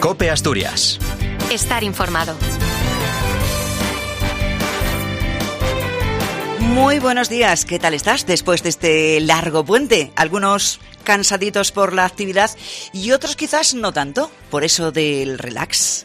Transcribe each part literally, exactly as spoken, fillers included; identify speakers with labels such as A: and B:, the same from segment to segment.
A: COPE Asturias.
B: Estar informado.
C: Muy buenos días, ¿qué tal estás después de este largo puente? Algunos cansaditos por la actividad y otros quizás no tanto, por eso del relax.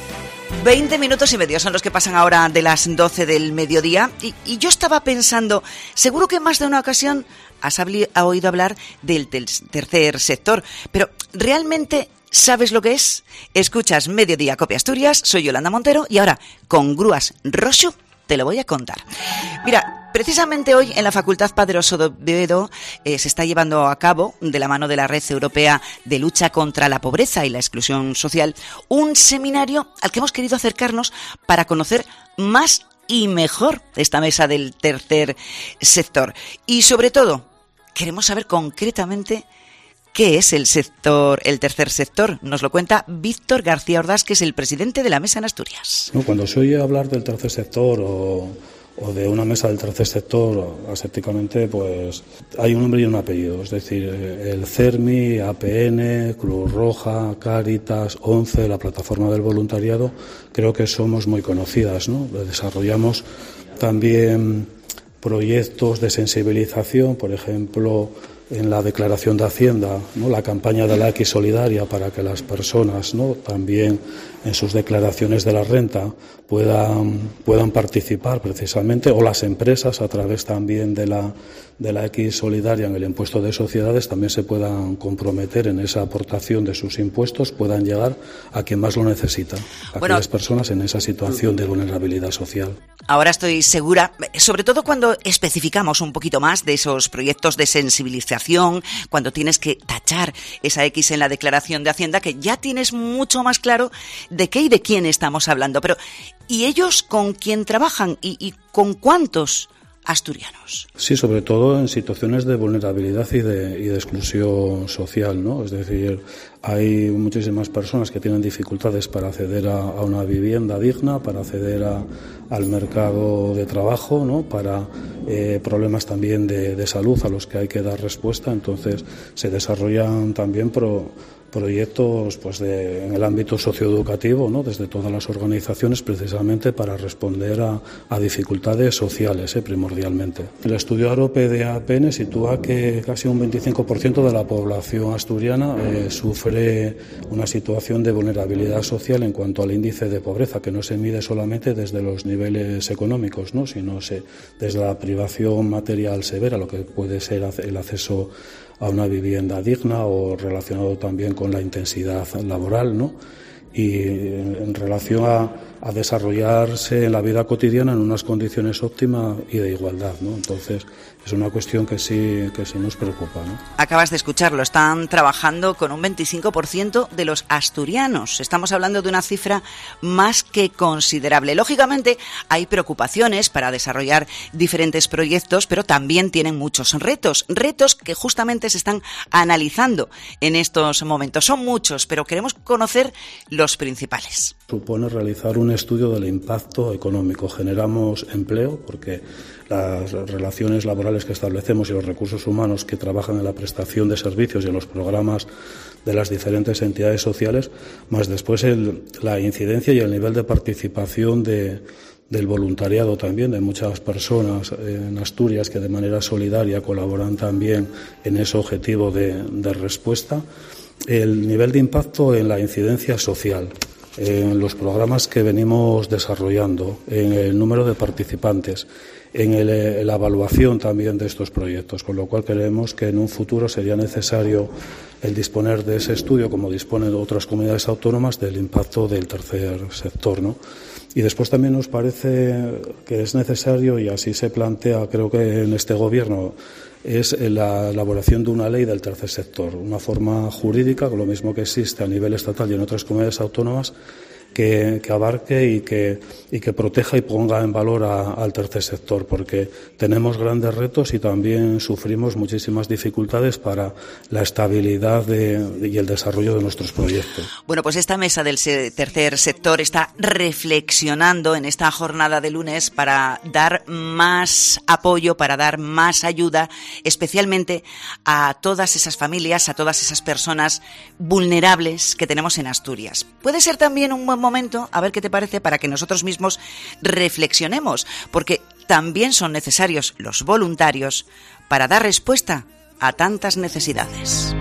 C: veinte minutos y medio son los que pasan ahora de las doce del mediodía y, y yo estaba pensando, seguro que en más de una ocasión has habli- ha oído hablar del tel- tercer sector, pero ¿realmente sabes lo que es? Escuchas Mediodía Cope Asturias, soy Yolanda Montero y ahora con Grúas Roxu te lo voy a contar. Mira, precisamente hoy en la Facultad Padre Oso de Oviedo eh, se está llevando a cabo, de la mano de la Red Europea de Lucha contra la Pobreza y la Exclusión Social, un seminario al que hemos querido acercarnos para conocer más y mejor esta mesa del tercer sector. Y sobre todo, queremos saber concretamente ¿qué es el sector, el tercer sector? Nos lo cuenta Víctor García Ordaz, que es el presidente de la mesa en Asturias.
D: No, cuando se oye hablar del tercer sector o, o de una mesa del tercer sector, asépticamente, pues hay un nombre y un apellido. Es decir, el CERMI, A P N, Cruz Roja, Cáritas, ONCE, la plataforma del voluntariado, creo que somos muy conocidas, ¿no? Desarrollamos también proyectos de sensibilización, por ejemplo, en la declaración de Hacienda, ¿no? La campaña de la X Solidaria para que las personas, ¿no? También en sus declaraciones de la renta puedan, puedan participar precisamente, o las empresas a través también de la, de la X Solidaria en el impuesto de sociedades también se puedan comprometer en esa aportación de sus impuestos, puedan llegar a quien más lo necesita, a
C: bueno,
D: aquellas personas en esa situación de vulnerabilidad social.
C: Ahora estoy segura, sobre todo cuando especificamos un poquito más de esos proyectos de sensibilización, cuando tienes que tachar esa X en la declaración de Hacienda, que ya tienes mucho más claro de qué y de quién estamos hablando. Pero, ¿y ellos con quién trabajan y, y con cuántos asturianos?
D: Sí, sobre todo en situaciones de vulnerabilidad y de, y de exclusión social, ¿no? Es decir, hay muchísimas personas que tienen dificultades para acceder a, a una vivienda digna, para acceder a, al mercado de trabajo, ¿no? Para eh, problemas también de, de salud a los que hay que dar respuesta. Entonces, se desarrollan también pro, proyectos pues de, en el ámbito socioeducativo, ¿no? Desde todas las organizaciones, precisamente para responder a, a dificultades sociales, ¿eh? Primordialmente. El estudio AROPE de A P N sitúa que casi un veinticinco por ciento de la población asturiana eh, sufre una situación de vulnerabilidad social en cuanto al índice de pobreza, que no se mide solamente desde los niveles económicos, ¿no? Sino se, desde la privación material severa, lo que puede ser el acceso a una vivienda digna o relacionado también con la intensidad laboral, ¿no? Y en relación a, a desarrollarse en la vida cotidiana en unas condiciones óptimas y de igualdad, ¿no? Entonces, es una cuestión que sí, que sí nos preocupa, ¿no?
C: Acabas de escucharlo, están trabajando con un veinticinco por ciento de los asturianos. Estamos hablando de una cifra más que considerable. Lógicamente, hay preocupaciones para desarrollar diferentes proyectos, pero también tienen muchos retos. Retos que justamente se están analizando en estos momentos. Son muchos, pero queremos conocer los principales.
D: Supone realizar un estudio del impacto económico. Generamos empleo porque las relaciones laborales que establecemos y los recursos humanos que trabajan en la prestación de servicios y en los programas de las diferentes entidades sociales, más después el, la incidencia y el nivel de participación de, del voluntariado también, de muchas personas en Asturias que de manera solidaria colaboran también en ese objetivo de, de respuesta, el nivel de impacto en la incidencia social, en los programas que venimos desarrollando, en el número de participantes, en, el, en la evaluación también de estos proyectos, con lo cual creemos que en un futuro sería necesario el disponer de ese estudio, como disponen otras comunidades autónomas, del impacto del tercer sector, ¿no? Y después también nos parece que es necesario, y así se plantea, creo que en este Gobierno, es la elaboración de una ley del tercer sector, una forma jurídica, lo mismo que existe a nivel estatal y en otras comunidades autónomas, que, que abarque y que, y que proteja y ponga en valor a, al tercer sector, porque tenemos grandes retos y también sufrimos muchísimas dificultades para la estabilidad de, y el desarrollo de nuestros proyectos.
C: Bueno, pues esta mesa del tercer sector está reflexionando en esta jornada de lunes para dar más apoyo, para dar más ayuda, especialmente a todas esas familias, a todas esas personas vulnerables que tenemos en Asturias. Puede ser también un buen momento, a ver qué te parece, para que nosotros mismos reflexionemos, porque también son necesarios los voluntarios para dar respuesta a tantas necesidades.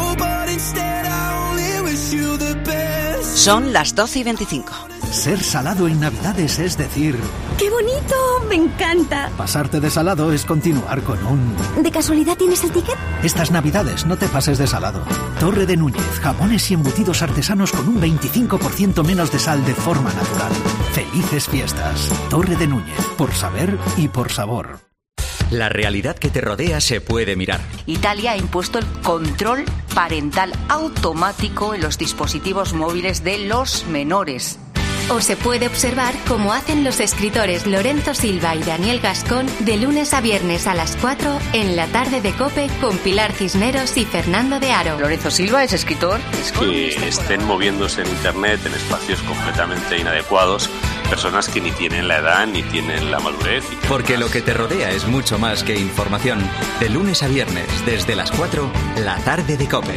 C: Son las doce y veinticinco.
A: Ser salado en Navidades es decir...
B: ¡Qué bonito! ¡Me encanta!
A: Pasarte de salado es continuar con un...
B: ¿De casualidad tienes el ticket?
A: Estas Navidades no te pases de salado. Torre de Núñez, jamones y embutidos artesanos con un veinticinco por ciento menos de sal de forma natural. ¡Felices fiestas! Torre de Núñez, por saber y por sabor.
E: La realidad que te rodea se puede mirar.
F: Italia ha impuesto el control parental automático en los dispositivos móviles de los menores.
G: O se puede observar cómo hacen los escritores Lorenzo Silva y Daniel Gascón de lunes a viernes a las cuatro en la tarde de COPE con Pilar Cisneros y Fernando de Aro.
F: Lorenzo Silva es escritor.
H: Que estén moviéndose en Internet en espacios completamente inadecuados, personas que ni tienen la edad ni tienen la madurez.
E: Porque lo que te rodea es mucho más que información. De lunes a viernes, desde las cuatro, la tarde de COPE.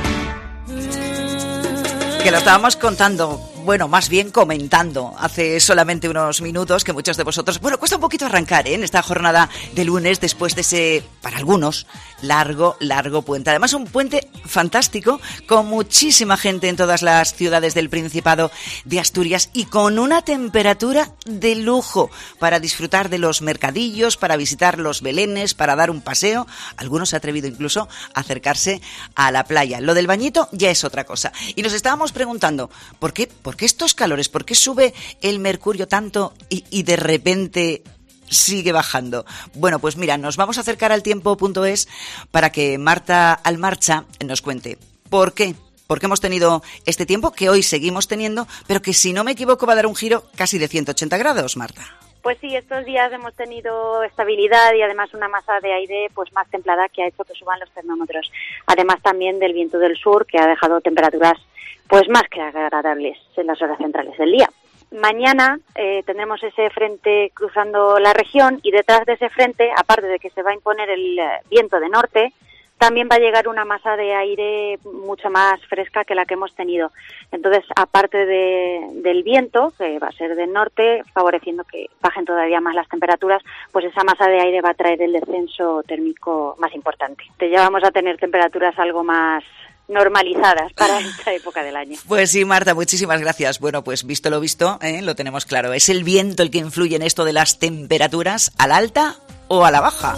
C: Que lo estábamos contando, bueno, más bien comentando hace solamente unos minutos, que muchos de vosotros, bueno, cuesta un poquito arrancar, ¿eh? En esta jornada de lunes, después de ese, para algunos, largo, largo puente. Además, un puente fantástico, con muchísima gente en todas las ciudades del Principado de Asturias y con una temperatura de lujo para disfrutar de los mercadillos, para visitar los belenes, para dar un paseo. Algunos se han atrevido incluso a acercarse a la playa. Lo del bañito ya es otra cosa. Y nos estábamos preguntando, ¿por qué, por qué estos calores? ¿Por qué sube el mercurio tanto y, y de repente sigue bajando? Bueno, pues mira, nos vamos a acercar al tiempo punto es para que Marta Almarcha nos cuente por qué. Porque hemos tenido este tiempo que hoy seguimos teniendo, pero que si no me equivoco va a dar un giro casi de ciento ochenta grados, Marta.
I: Pues sí, estos días hemos tenido estabilidad y además una masa de aire pues más templada que ha hecho que suban los termómetros. Además también del viento del sur que ha dejado temperaturas pues más que agradables en las horas centrales del día. Mañana eh, tendremos ese frente cruzando la región y detrás de ese frente, aparte de que se va a imponer el eh, viento de norte, también va a llegar una masa de aire mucho más fresca que la que hemos tenido. Entonces, aparte de, del viento, que va a ser del norte, favoreciendo que bajen todavía más las temperaturas, pues esa masa de aire va a traer el descenso térmico más importante. Entonces, ya vamos a tener temperaturas algo más normalizadas para esta época del año.
C: Pues sí, Marta, muchísimas gracias. Bueno, pues visto lo visto, ¿eh? Lo tenemos claro. ¿Es el viento el que influye en esto de las temperaturas, a la alta o a la baja?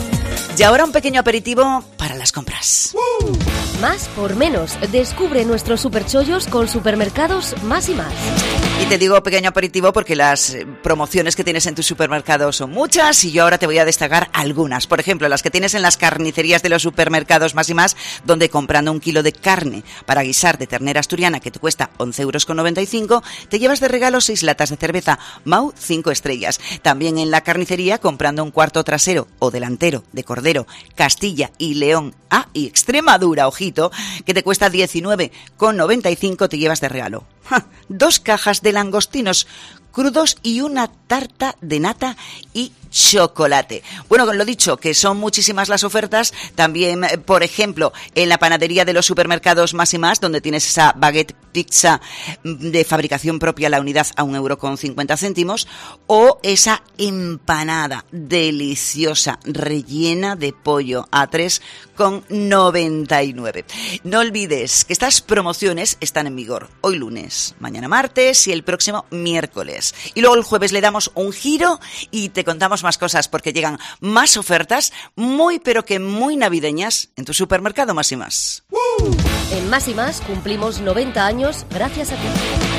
C: Y ahora un pequeño aperitivo para las compras.
J: Más por menos. Descubre nuestros superchollos con Supermercados Más y Más.
C: Y te digo pequeño aperitivo porque las promociones que tienes en tu supermercado son muchas y yo ahora te voy a destacar algunas. Por ejemplo, las que tienes en las carnicerías de los Supermercados Más y Más, donde comprando un kilo de carne para guisar de ternera asturiana que te cuesta once euros con noventa y cinco, te llevas de regalo seis latas de cerveza Mau cinco estrellas. También en la carnicería, comprando un cuarto trasero o delantero de cordero Castilla y León, ah, y Extremadura, ojito, que te cuesta diecinueve con noventa y cinco, te llevas de regalo ¡ja! Dos cajas de langostinos crudos y una tarta de nata y chocolate. Bueno, con lo dicho, que son muchísimas las ofertas, también, por ejemplo, en la panadería de los Supermercados Más y Más, donde tienes esa baguette pizza de fabricación propia, la unidad a un euro con cincuenta céntimos, o esa empanada deliciosa, rellena de pollo a tres con noventa y nueve. No olvides que estas promociones están en vigor hoy lunes, mañana martes y el próximo miércoles. Y luego el jueves le damos un giro y te contamos más cosas porque llegan más ofertas muy pero que muy navideñas en tu supermercado Más y Más.
J: En Más y Más cumplimos noventa años gracias a ti.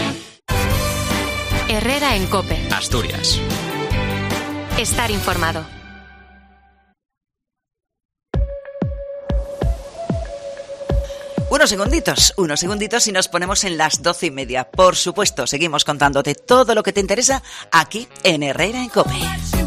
G: Herrera en COPE.
E: Asturias.
G: Estar informado.
C: Unos segunditos, unos segunditos y nos ponemos en las doce y media. Por supuesto, seguimos contándote todo lo que te interesa aquí en Herrera en COPE.